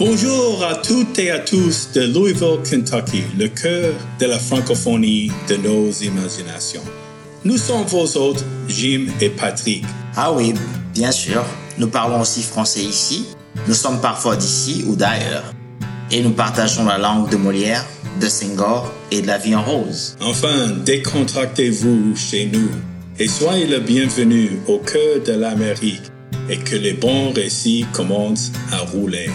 Bonjour à toutes et à tous de Louisville, Kentucky, le cœur de la francophonie de nos imaginations. Nous sommes vos hôtes, Jim et Patrick. Ah oui, bien sûr. Nous parlons aussi français ici. Nous sommes parfois d'ici ou d'ailleurs. Et nous partageons la langue de Molière, de Senghor et de la vie en rose. Enfin, décontractez-vous chez nous et soyez le bienvenu au cœur de l'Amérique et que les bons récits commencent à rouler.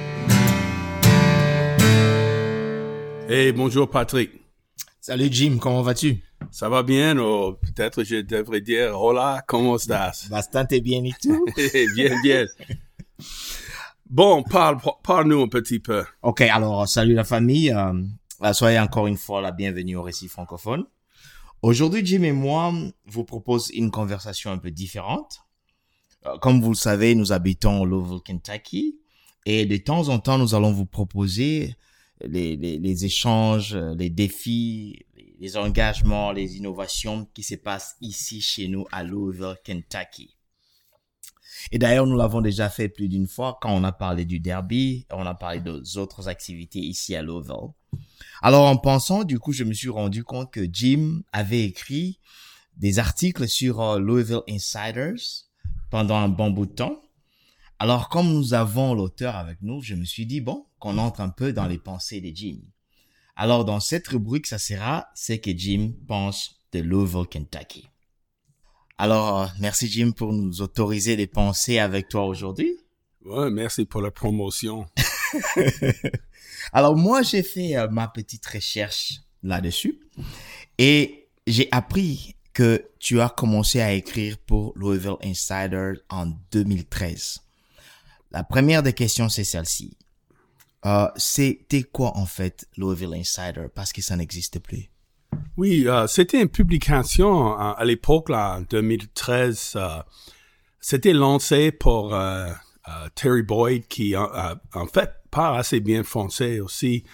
Hey, bonjour Patrick. Salut Jim, comment vas-tu? Ça va bien, ou peut-être je devrais dire hola, ¿cómo estás? Bastante bien et tout. Bien, bien. Bon, parle-nous un petit peu. Ok, alors salut la famille. Soyez encore une fois la bienvenue au Récit francophone. Aujourd'hui, Jim et moi vous proposons une conversation un peu différente. Comme vous le savez, nous habitons au Louisville, Kentucky, et de temps en temps, nous allons vous proposer les échanges, les défis, les engagements, les innovations qui se passent ici chez nous à Louisville, Kentucky. Et d'ailleurs, nous l'avons déjà fait plus d'une fois quand on a parlé du derby, on a parlé d'autres activités ici à Louisville. Alors, en pensant, du coup, je me suis rendu compte que Jim avait écrit des articles sur Louisville Insiders pendant un bon bout de temps. Alors, comme nous avons l'auteur avec nous, je me suis dit, bon, qu'on entre un peu dans les pensées de Jim. Alors, dans cette rubrique, ça sera « Ce que Jim pense de Louisville, Kentucky ». Alors, merci Jim pour nous autoriser les penser avec toi aujourd'hui. Ouais, merci pour la promotion. Alors, moi, j'ai fait ma petite recherche là-dessus et j'ai appris que tu as commencé à écrire pour Louisville Insider en 2013. La première des questions, c'est celle-ci. C'était quoi, en fait, Louisville Insider? Parce que ça n'existe plus. Oui, c'était une publication à l'époque, là, en 2013. C'était lancé par Terry Boyd, qui, en fait, parle assez bien français aussi.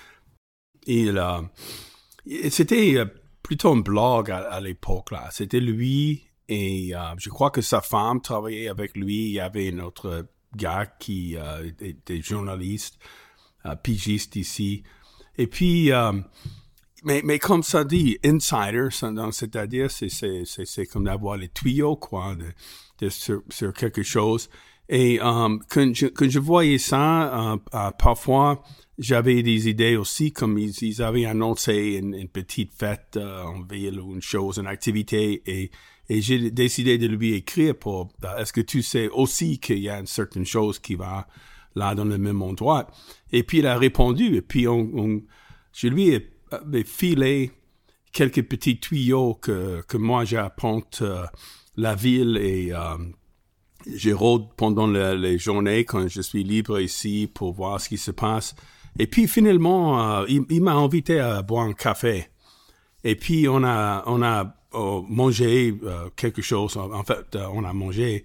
C'était plutôt un blog à l'époque, là. C'était lui et je crois que sa femme travaillait avec lui. Il y avait un autre gars qui était journaliste, pigiste ici. Et puis, mais comme ça dit, insider, c'est-à-dire c'est comme d'avoir les tuyaux, quoi, sur quelque chose. Et quand je voyais ça, parfois j'avais des idées aussi, comme ils avaient annoncé une petite fête en ville ou une chose, une activité, et j'ai décidé de lui écrire pour est-ce que tu sais aussi qu'il y a une certaine chose qui va là dans le même endroit. Et puis il a répondu, et puis je lui ai filé quelques petits tuyaux que moi j'apporte la ville, et je rôde pendant les journées quand je suis libre ici pour voir ce qui se passe. Et puis finalement, il m'a invité à boire un café. Et puis on a mangé quelque chose. En fait, on a mangé.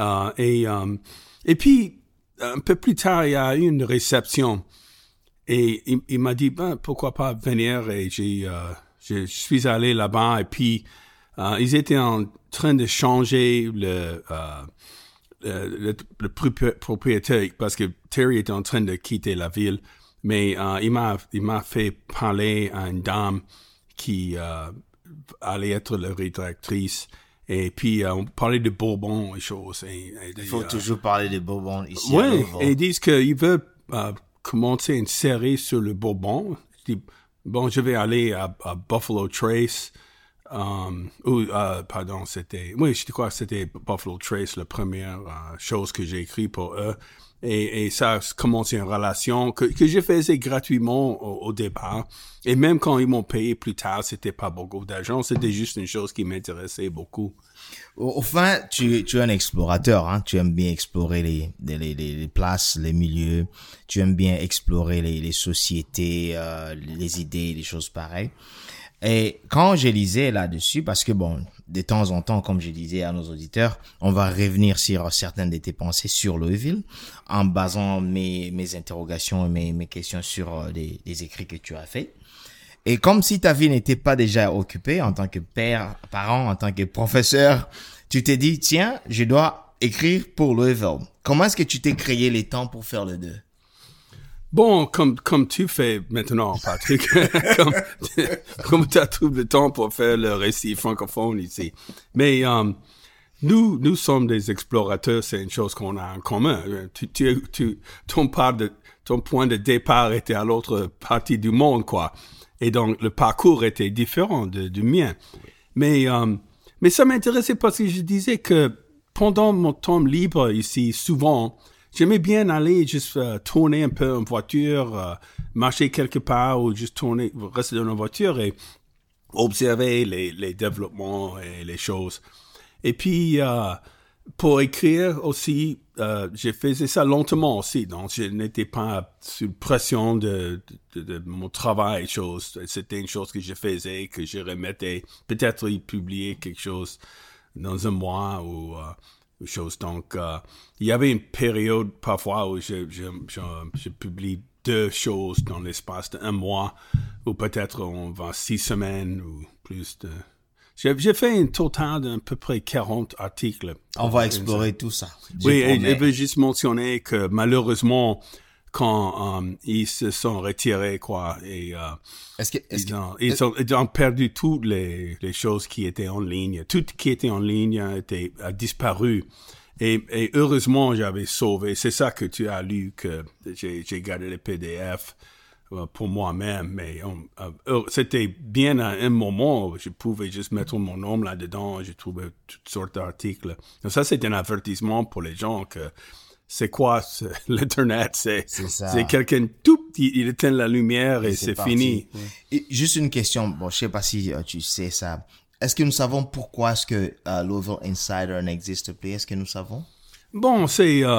Et puis un peu plus tard, il y a eu une réception. Et il m'a dit, pourquoi pas venir? Et je suis allé là-bas. Et puis ils étaient en train de changer le propriétaire, parce que Terry était en train de quitter la ville, mais il m'a fait parler à une dame qui allait être la rédactrice, et puis on parlait de Bourbon et choses. Il faut toujours parler de Bourbon ici. Oui, et ils disent qu'ils veulent commencer une série sur le Bourbon. Je dis, bon, je vais aller à Buffalo Trace. Je crois que c'était Buffalo Trace, la première chose que j'ai écrit pour eux. Et ça a commencé une relation que je faisais gratuitement au départ. Et même quand ils m'ont payé plus tard, c'était pas beaucoup d'argent, c'était juste une chose qui m'intéressait beaucoup. Au fin, tu es un explorateur, hein. Tu aimes bien explorer les places, les milieux. Tu aimes bien explorer les sociétés, les idées, les choses pareilles. Et quand je lisais là-dessus, parce que bon, de temps en temps, comme je disais à nos auditeurs, on va revenir sur certaines de tes pensées sur Louisville, en basant mes interrogations et mes questions sur les écrits que tu as faits. Et comme si ta vie n'était pas déjà occupée en tant que parent, en tant que professeur, tu t'es dit, tiens, je dois écrire pour Louisville. Comment est-ce que tu t'es créé les temps pour faire les deux? Bon, comme tu fais maintenant, Patrick, comme tu as tout le temps pour faire le récit francophone ici. Mais nous sommes des explorateurs, c'est une chose qu'on a en commun. Ton point de départ était à l'autre partie du monde, quoi. Et donc, le parcours était différent du mien. Mais ça m'intéressait parce que je disais que pendant mon temps libre ici, souvent, j'aimais bien aller juste tourner un peu en voiture, marcher quelque part ou juste rester dans la voiture et observer les développements et les choses. Et puis, pour écrire aussi, j'ai fait ça lentement aussi. Donc, je n'étais pas sous pression de mon travail et choses. C'était une chose que je faisais, que je remettais. Peut-être y publier quelque chose dans un mois ou chose. Donc, il y avait une période parfois où je publie 2 choses dans l'espace d'un mois, ou peut-être on va 6 semaines ou plus de... J'ai fait un total d'à peu près 40 articles. On va explorer tout ça. Oui, et je veux juste mentionner que malheureusement, quand ils se sont retirés, quoi, et ils ont perdu toutes les choses qui étaient en ligne. Tout qui était en ligne a disparu. Et heureusement, j'avais sauvé. C'est ça que tu as lu, que j'ai gardé les PDF pour moi-même. Mais c'était bien à un moment où je pouvais juste mettre mon nom là-dedans. J'ai trouvé toutes sortes d'articles. Donc ça, c'est un avertissement pour les gens que c'est quoi l'Internet? C'est quelqu'un tout petit, il éteint la lumière et c'est fini. Et juste une question. Bon, je sais pas si tu sais ça. Est-ce que nous savons pourquoi est-ce que Louisville Insider n'existe plus? Est-ce que nous savons? Bon,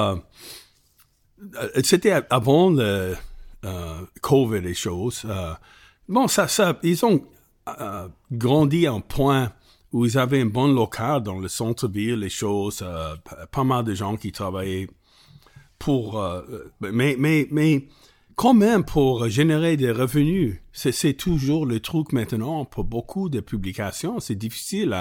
c'était avant le COVID et choses. Bon, ils ont grandi à un point où ils avaient un bon local dans le centre-ville, les choses, pas mal de gens qui travaillaient pour, mais quand même pour générer des revenus. C'est toujours le truc maintenant pour beaucoup de publications. C'est difficile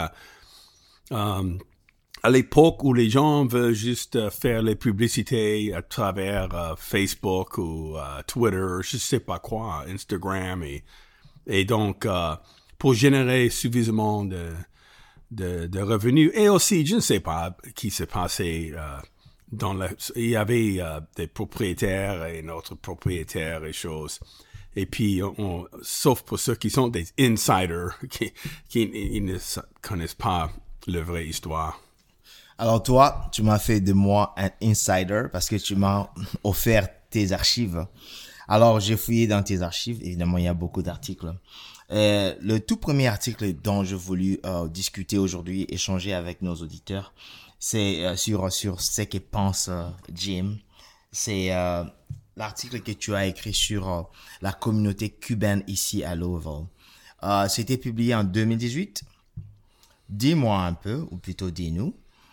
à l'époque où les gens veulent juste faire les publicités à travers Facebook ou Twitter, je sais pas quoi, Instagram et donc pour générer suffisamment de revenus. Et aussi, je ne sais pas qui s'est passé il y avait des propriétaires et notre propriétaire et choses. Et puis, sauf pour ceux qui sont des insiders, qui ne connaissent pas la vraie histoire. Alors toi, tu m'as fait de moi un insider parce que tu m'as offert tes archives. Alors, j'ai fouillé dans tes archives. Évidemment, il y a beaucoup d'articles. Le tout premier article dont je voulais discuter aujourd'hui, échanger avec nos auditeurs, c'est sur ce que pense Jim. C'est l'article que tu as écrit sur la communauté cubaine ici à Louisville. C'était publié en 2018. Dis-moi un peu, ou plutôt dis-nous,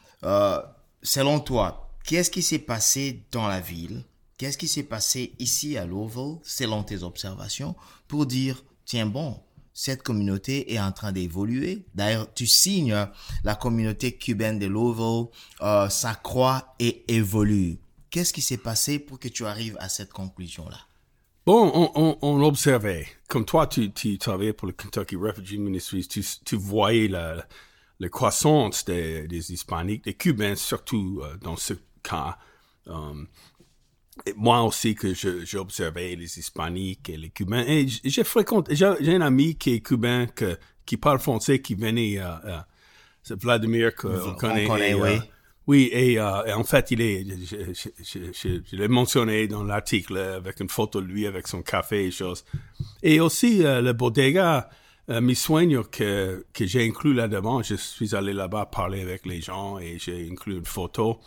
selon toi, qu'est-ce qui s'est passé dans la ville? Qu'est-ce qui s'est passé ici à Louisville, selon tes observations, pour dire, tiens bon, cette communauté est en train d'évoluer. D'ailleurs, tu signes la communauté cubaine de Louisville, ça croît et évolue. Qu'est-ce qui s'est passé pour que tu arrives à cette conclusion-là? Bon, on observait. Comme toi, tu travaillais pour le Kentucky Refugee Ministries, tu voyais la croissance des Hispaniques, des Cubains, surtout dans ce cas. Et moi aussi que j'ai observé les Hispaniques et les Cubains. Et j'ai un ami qui est cubain, qui parle français, qui venait, c'est Vladimir, qu'on connaît. Oui. Oui, et en fait, je l'ai mentionné dans l'article avec une photo de lui avec son café et choses. Et aussi, le bodega Mi Sueño que j'ai inclus là-dedans. Je suis allé là-bas parler avec les gens et j'ai inclus une photo.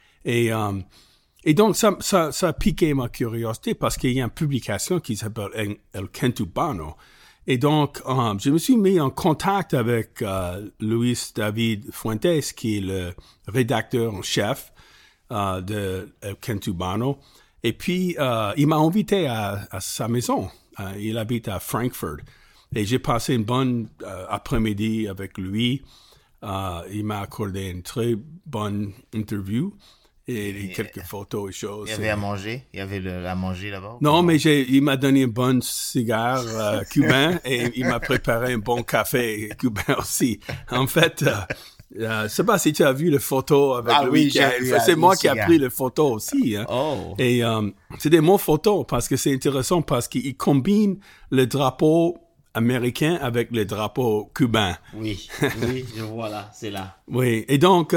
Et donc, ça a piqué ma curiosité parce qu'il y a une publication qui s'appelle El Kentubano. Et donc, je me suis mis en contact avec Luis David Fuentes, qui est le rédacteur en chef de El Kentubano. Et puis, il m'a invité à sa maison. Il habite à Frankfurt. Et j'ai passé une bonne après-midi avec lui. Il m'a accordé une très bonne interview. et quelques photos et choses. Il y avait à manger? Il y avait à manger là-bas? Non, mais il m'a donné un bon cigare cubain et il m'a préparé un bon café cubain aussi. En fait, je sais pas si tu as vu les photos avec lui. C'est moi qui ai pris les photos aussi. Hein. Oh. Et c'est des bons photos parce que c'est intéressant parce qu'il combine le drapeau américain avec le drapeau cubain. Oui, je vois là, c'est là. Oui, et donc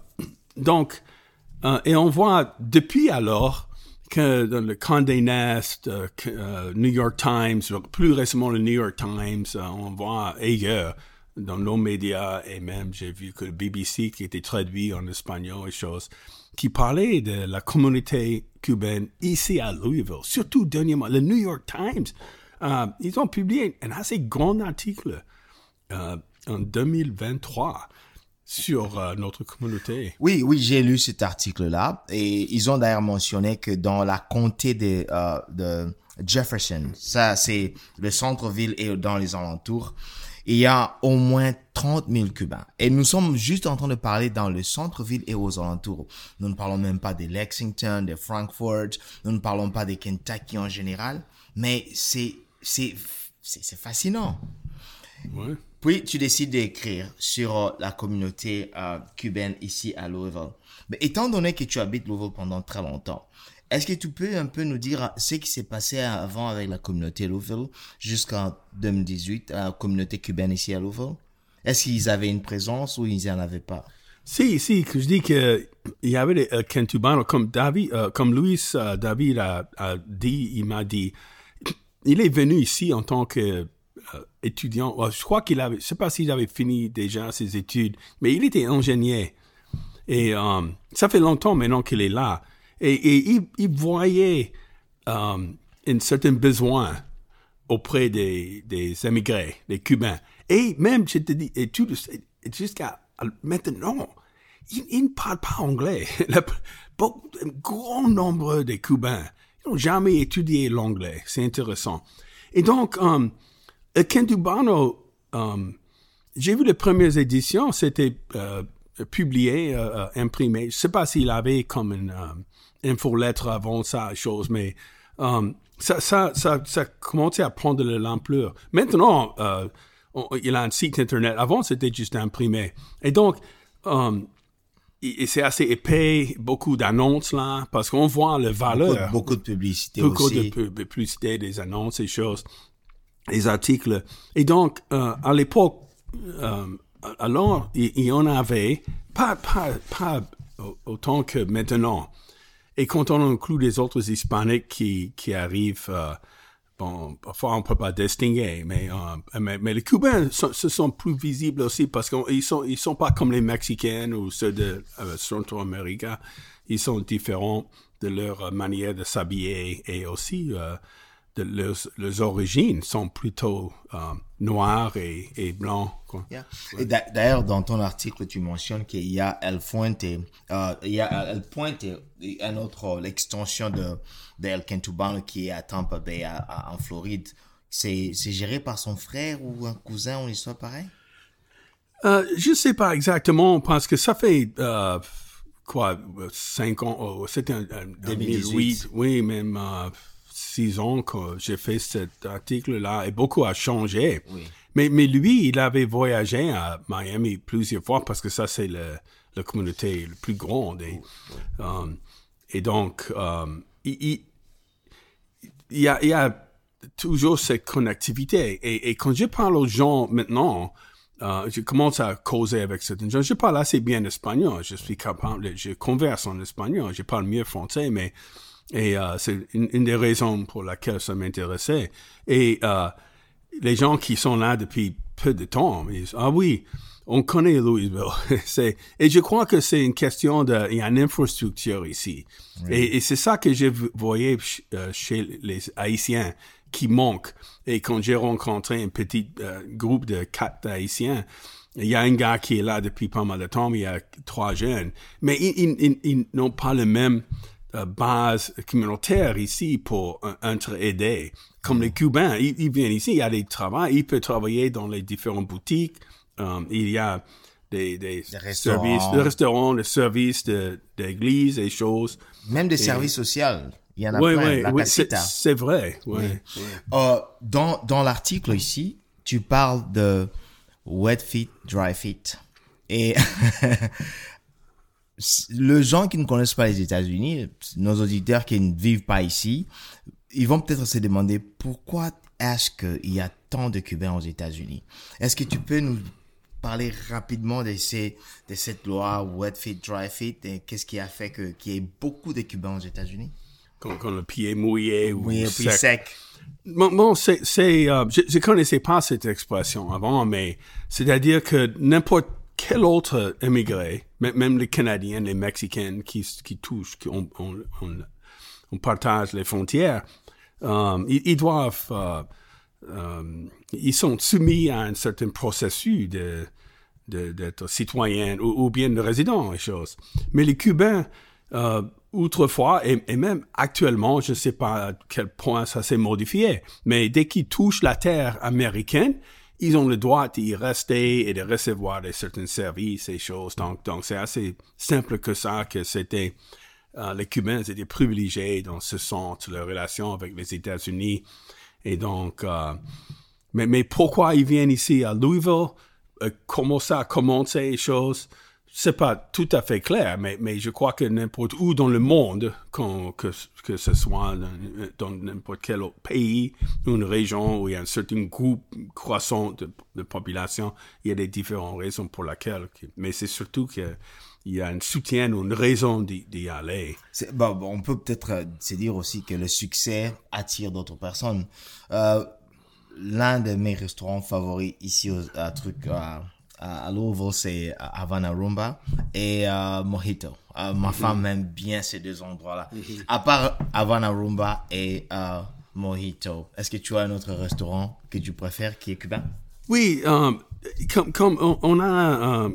et on voit depuis alors que dans le Condé Nast, New York Times, plus récemment le New York Times, on voit ailleurs dans nos médias et même j'ai vu que le BBC qui était traduit en espagnol et choses, qui parlait de la communauté cubaine ici à Louisville, surtout dernièrement, le New York Times. Ils ont publié un assez grand article en 2023 sur notre communauté. Oui, j'ai lu cet article-là et ils ont d'ailleurs mentionné que dans la comté de Jefferson, ça c'est le centre-ville et dans les alentours, il y a au moins 30 000 Cubains. Et nous sommes juste en train de parler dans le centre-ville et aux alentours. Nous ne parlons même pas de Lexington, de Frankfort, nous ne parlons pas de Kentucky en général, mais c'est fascinant. Ouais. Puis, tu décides d'écrire sur la communauté cubaine ici à Louisville. Mais étant donné que tu habites Louisville pendant très longtemps, est-ce que tu peux un peu nous dire ce qui s'est passé avant avec la communauté Louisville jusqu'en 2018, la communauté cubaine ici à Louisville? Est-ce qu'ils avaient une présence ou ils n'en avaient pas? Si, que je dis que il y avait des Kentubanos comme David, comme Luis David a dit, il m'a dit, il est venu ici en tant que étudiant. Je crois qu'il avait, je sais pas s'il avait fini déjà ses études, mais il était ingénieur. Et ça fait longtemps maintenant qu'il est là. Et il voyait un certain besoin auprès des émigrés, des Cubains. Et même, je te dis, et jusqu'à maintenant, ils ne parlent pas anglais. Un grand nombre des Cubains n'ont jamais étudié l'anglais. C'est intéressant. Et donc, Kentubano, j'ai vu les premières éditions, c'était publié, imprimé. Je ne sais pas s'il avait comme une infolettre avant ça, chose, mais ça commençait à prendre de l'ampleur. Maintenant, il a un site internet. Avant, c'était juste imprimé. Et donc, c'est assez épais, beaucoup d'annonces là, parce qu'on voit la valeur. Beaucoup de publicité beaucoup aussi. Beaucoup de publicité, des annonces, des choses, des articles. Et donc, à l'époque, alors, il y en avait pas autant que maintenant. Et quand on inclut les autres hispaniques qui arrivent, bon, parfois on peut pas distinguer, mais les Cubains se sont plus visibles aussi parce qu'ils sont pas comme les Mexicains ou ceux de Centro-Amérique. Ils sont différents de leur manière de s'habiller et aussi de leurs origines sont plutôt noirs et blancs. Quoi. Yeah. Et d'ailleurs, dans ton article, tu mentionnes qu'il y a El Puente, un autre, l'extension de El Kentubano qui est à Tampa Bay, en Floride. C'est géré par son frère ou un cousin ou une histoire pareille? Je sais pas exactement parce que ça fait 5 ans, c'était en 2008, oui, même 6 ans que j'ai fait cet article-là et beaucoup a changé. Oui. Mais lui, il avait voyagé à Miami plusieurs fois parce que ça, c'est la communauté la plus grande. Et donc, il y a toujours cette connectivité. Et quand je parle aux gens maintenant, je commence à causer avec certains gens. Je parle assez bien espagnol. Je suis capable, je converse en espagnol. Je parle mieux français, mais c'est une des raisons pour laquelle ça m'intéressait. Et les gens qui sont là depuis peu de temps, ils disent, ah oui, on connaît Louisville. Et je crois que c'est une question il y a une infrastructure ici. Oui. Et c'est ça que je voyais chez les Haïtiens qui manquent. Et quand j'ai rencontré un petit groupe de 4 Haïtiens, il y a un gars qui est là depuis pas mal de temps, mais il y a 3 jeunes. Mais ils n'ont pas le même base communautaire ici pour entraider. Comme les Cubains, ils viennent ici, il y a des travaux, ils peuvent travailler dans les différentes boutiques. Il y a des restaurants. services de restaurants, des services d'église et choses. Même des services sociaux. Il y en a Oui, plein. oui, La oui, casita. c'est vrai. Oui. Dans l'article ici, tu parles de wet feet, dry feet. Et les gens qui ne connaissent pas les États-Unis, nos auditeurs qui ne vivent pas ici, ils vont peut-être se demander pourquoi est-ce qu'il y a tant de Cubains aux États-Unis. Est-ce que tu peux nous parler rapidement de cette loi wet feet, dry feet et qu'est-ce qui a fait qu'il y ait beaucoup de Cubains aux États-Unis? Quand le pied est mouillé ou sec. Bon, je connaissais pas cette expression avant, mais c'est-à-dire que n'importe quel autre émigré, même les Canadiens, les Mexicains qui touchent, on partage les frontières, ils doivent, ils sont soumis à un certain processus d'être citoyen ou bien de résident et choses. Mais les Cubains, autrefois, et même actuellement, je ne sais pas à quel point ça s'est modifié, mais dès qu'ils touchent la terre américaine, ils ont le droit d'y rester et de recevoir certains services et choses. Donc c'est assez simple que ça, que c'était, les Cubains étaient privilégiés dans ce sens, leur relation avec les États-Unis. Et donc, mais pourquoi ils viennent ici à Louisville? Comment ça a commencé les choses? C'est pas tout à fait clair, mais je crois que n'importe où dans le monde, que ce soit dans n'importe quel autre pays ou une région où il y a un certain groupe croissant de population, il y a des différentes raisons pour lesquelles. Mais c'est surtout qu'il y a un soutien ou une raison d'y aller. On peut peut-être se dire aussi que le succès attire d'autres personnes. L'un de mes restaurants favoris ici à Louisville, c'est Havana Rumba et Mojito. Ma femme aime bien ces deux endroits-là. À part Havana Rumba et Mojito, est-ce que tu as un autre restaurant que tu préfères qui est cubain? Oui, comme on a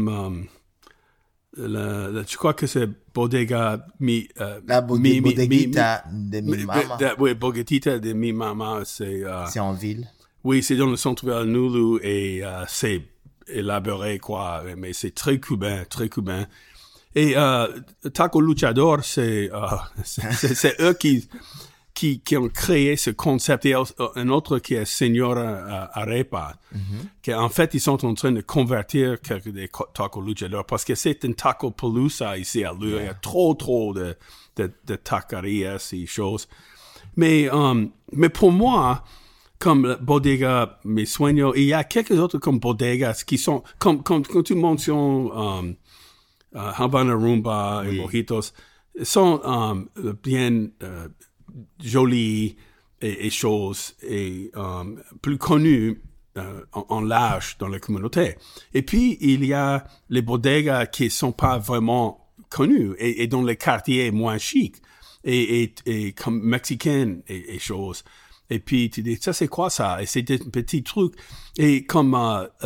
je crois que c'est Bodega Bodeguita de mi mama. Oui, Bodeguita de mi mama, c'est en ville. Oui, c'est dans le centre-ville Nulu et c'est élaboré, quoi, mais c'est très cubain. Et Taco Luchador, c'est eux qui ont créé ce concept. Et un autre qui est Señora Arepa, qui en fait, ils sont en train de convertir quelques des Taco Luchador parce que c'est un taco palooza ici à Louisville. Il y a trop de taquerias et choses. Mais pour moi, comme Bodega Mi Sueño, il y a quelques autres comme bodegas qui sont, comme tu mentionnes, Havana Rumba et Mojitos, sont bien jolies et choses et plus connues en large dans la communauté. Et puis, il y a les bodegas qui sont pas vraiment connues et dans les quartiers moins chics et comme mexicaines et choses. Et puis, tu dis, ça, c'est quoi ça? Et c'est des petits trucs. Et comme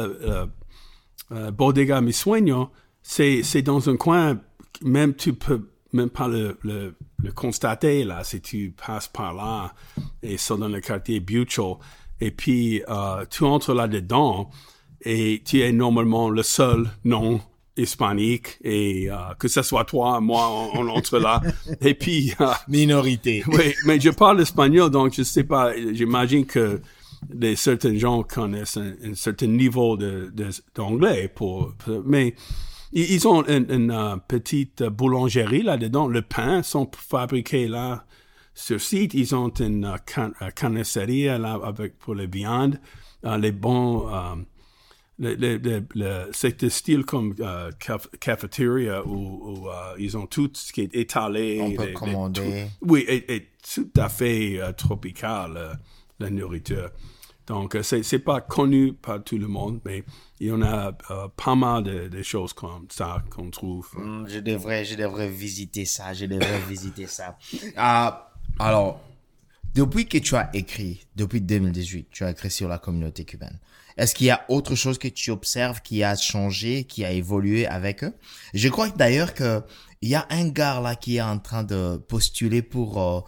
Bodega Mi Sueño, c'est dans un coin, même tu peux même pas le constater, là, si tu passes par là, et c'est dans le quartier Bucho. Et puis, tu entres là-dedans, et tu es normalement le seul non hispanique, et que ce soit toi, moi, on entre là. Et puis... minorité. Oui, mais je parle espagnol, donc je sais pas, j'imagine que certains gens connaissent un certain niveau d'anglais mais ils ont une petite boulangerie là-dedans. Le pain sont fabriqués là sur site. Ils ont une carnisserie là pour les viandes, les bons... c'est un style comme cafeteria où ils ont tout ce qui est étalé. On peut commander. Oui, et tout à fait tropical, la nourriture. Donc, c'est pas connu par tout le monde, mais il y en a pas mal de choses comme ça qu'on trouve. Je devrais visiter ça. Alors, depuis que tu as écrit, depuis 2018, tu as écrit sur la communauté cubaine. Est-ce qu'il y a autre chose que tu observes qui a changé, qui a évolué avec eux? Je crois d'ailleurs que il y a un gars là qui est en train de postuler pour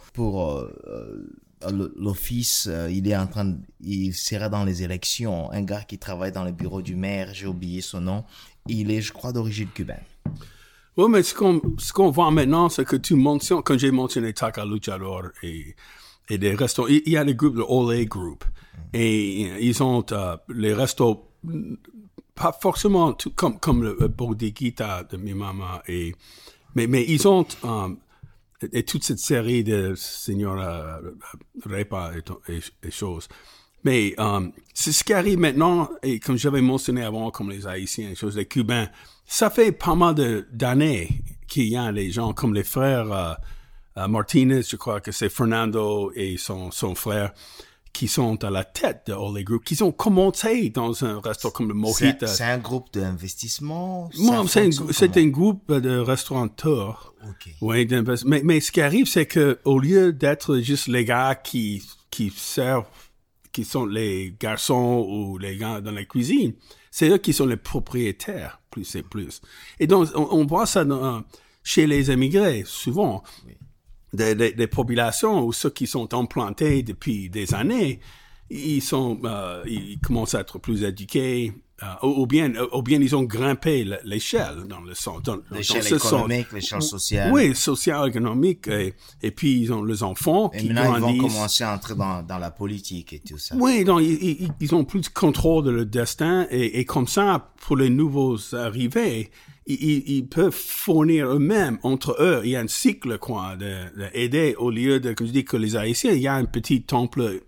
l'office. Il sera dans les élections. Un gars qui travaille dans le bureau du maire. J'ai oublié son nom. il est, je crois, d'origine cubaine. Oui, mais ce qu'on voit maintenant, c'est que tu mentionnes, quand j'ai mentionné Taca Luchador et des restos, il y a des groupes, le Olé Group, et ils ont les restos, pas forcément comme le Bodeguita de mi maman, mais ils ont et toute cette série de Señora Repa et choses. Mais c'est ce qui arrive maintenant, et comme j'avais mentionné avant, comme les Haïtiens, les Cubains, ça fait pas mal d'années qu'il y a des gens comme les frères Martinez, je crois que c'est Fernando et son frère, qui sont à la tête de Olé Group, qui ont commencé dans un restaurant comme le Mojita. C'est un groupe d'investissement? Non, c'est un groupe de restaurateurs. Okay. Oui, mais ce qui arrive, c'est que au lieu d'être juste les gars qui servent, qui sont les garçons ou les gars dans la cuisine, c'est eux qui sont les propriétaires, plus et plus. Et donc, on voit ça chez les émigrés, souvent. Oui. Des populations ou ceux qui sont implantés depuis des années, ils commencent à être plus éduqués, ou bien ils ont grimpé l'échelle dans le sens. L'échelle économique, l'échelle sociale. Oui, sociale, économique, et puis ils ont les enfants qui maintenant, grandissent. Ils vont commencer à entrer dans la politique et tout ça. Oui, donc ils ont plus de contrôle de leur destin, et comme ça, pour les nouveaux arrivés, ils peuvent fournir eux-mêmes, entre eux, il y a un cycle, quoi, d'aider, au lieu de, comme je dis, que les Haïtiens, il y a un petit temple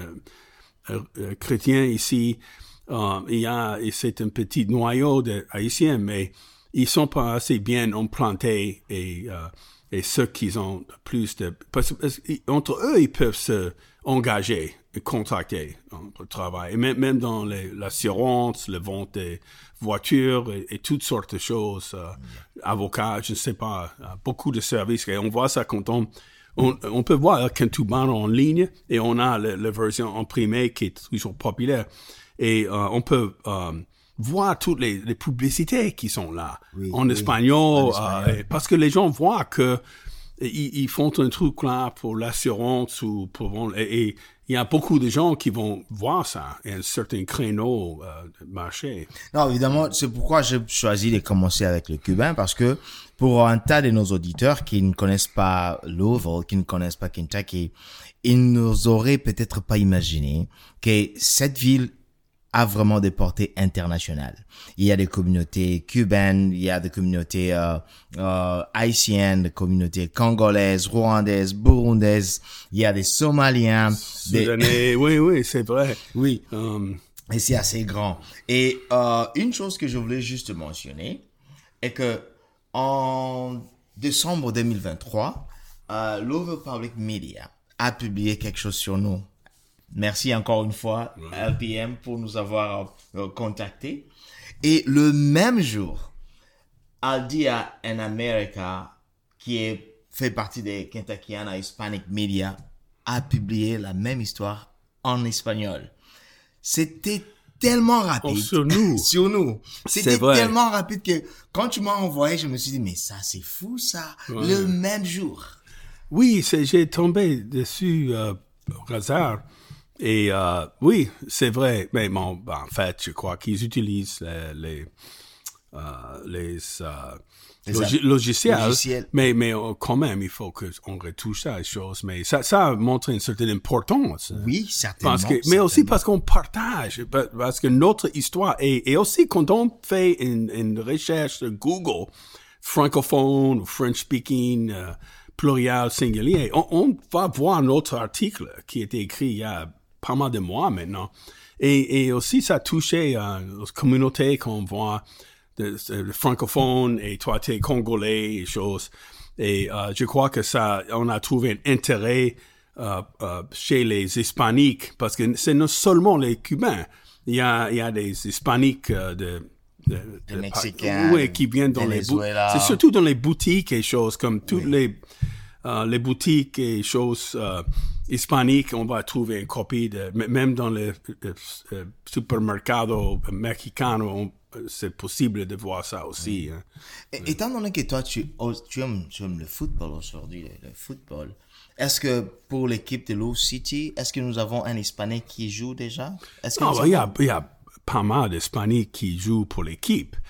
chrétien ici, et c'est un petit noyau de Haïtiens, mais ils sont pas assez bien implantés, et ceux qui ont plus de, parce que entre eux, ils peuvent se engager et contracter dans le travail, et même dans l'assurance, le vente des voitures et toutes sortes de choses, avocats, je ne sais pas, beaucoup de services, et on voit ça quand on peut voir Kentubano en ligne, et on a la version imprimée qui est toujours populaire, et on peut voir toutes les publicités qui sont là, en espagnol, parce que les gens voient que ils font un truc là pour l'assurance ou pour et il y a beaucoup de gens qui vont voir ça et un certain créneau de marché. Non, évidemment, c'est pourquoi j'ai choisi de commencer avec le cubain, parce que pour un tas de nos auditeurs qui ne connaissent pas Louisville, qui ne connaissent pas Kentucky, ils n'auraient peut-être pas imaginé que cette ville a vraiment des portées internationales. Il y a des communautés cubaines, il y a des communautés haïtiennes, des communautés congolaises, rwandaises, burundaises, il y a des Somaliens, Soudanais, oui, c'est vrai. Oui, et c'est assez grand. Et une chose que je voulais juste mentionner est que en décembre 2023, Louisville Public Media a publié quelque chose sur nous. Merci encore une fois, LPM, pour nous avoir contactés. Et le même jour, Aldea in America, qui fait partie des Kentuckiana Hispanic Media, a publié la même histoire en espagnol. C'était tellement rapide. Sur nous. Sur nous. C'était tellement rapide que quand tu m'as envoyé, je me suis dit, mais ça, c'est fou, ça. Ouais. Le même jour. Oui, j'ai tombé dessus au hasard. Et oui, c'est vrai. Mais bon, en fait, je crois qu'ils utilisent les logiciels. Mais quand même, il faut qu'on retouche ça, les choses. Mais ça montre une certaine importance. Oui, certainement. Mais aussi parce qu'on partage. Parce que notre histoire, et aussi quand on fait une recherche sur Google, francophone, French speaking, pluriel, singulier, on va voir notre article qui a été écrit il y a pas mal de mois maintenant. Et aussi, ça touchait aux communautés qu'on voit, de francophones, et toi, t'es congolais, et choses. Et je crois que on a trouvé un intérêt chez les hispaniques, parce que c'est non seulement les Cubains. Il y a des hispaniques de Mexicains, oui, qui viennent dans c'est surtout dans les boutiques et choses, comme toutes les boutiques et choses hispaniques, on va trouver une copie même dans les supermercados mexicanos, c'est possible de voir ça aussi. Hein. Étant donné que toi, tu aimes le football aujourd'hui, le football, est-ce que pour l'équipe de Louisville City, est-ce que nous avons un Hispanique qui joue déjà? Il y a pas mal d'Hispaniques qui jouent pour l'équipe.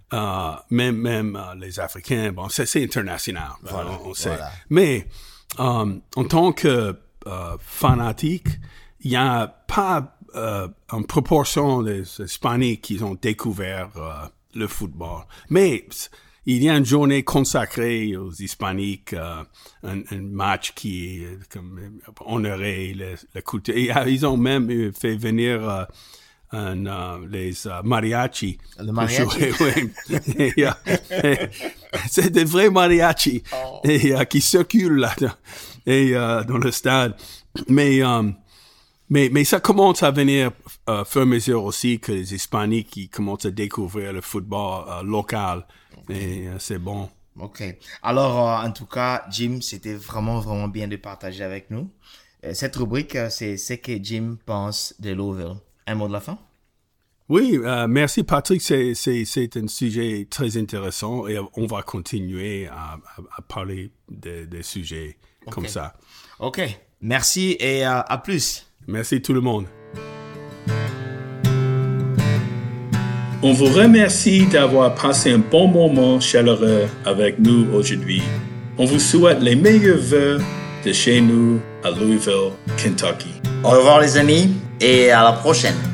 même les Africains, bon, c'est international, Voilà, on sait. voilà. Mais en tant que fanatique, il n'y a pas une proportion des Hispaniques qui ont découvert le football. Mais il y a une journée consacrée aux Hispaniques, un match qui est comme honoré la culture. Et ils ont même fait venir les mariachis. Le mariachi? Oui. C'est des vrais mariachis qui circulent là dans le stade. Mais ça commence à venir fur et à mesure aussi que les Hispaniques qui commencent à découvrir le football local. Et c'est bon. Ok. Alors, en tout cas, Jim, c'était vraiment, vraiment bien de partager avec nous. Cette rubrique, c'est ce que Jim pense de Louisville. Un mot de la fin? Oui, merci Patrick. C'est un sujet très intéressant et on va continuer à parler des sujets comme ça. Ok. Merci et à plus. Merci tout le monde. On vous remercie d'avoir passé un bon moment chaleureux avec nous aujourd'hui. On vous souhaite les meilleurs vœux de chez nous à Louisville, Kentucky. Au revoir les amis et à la prochaine.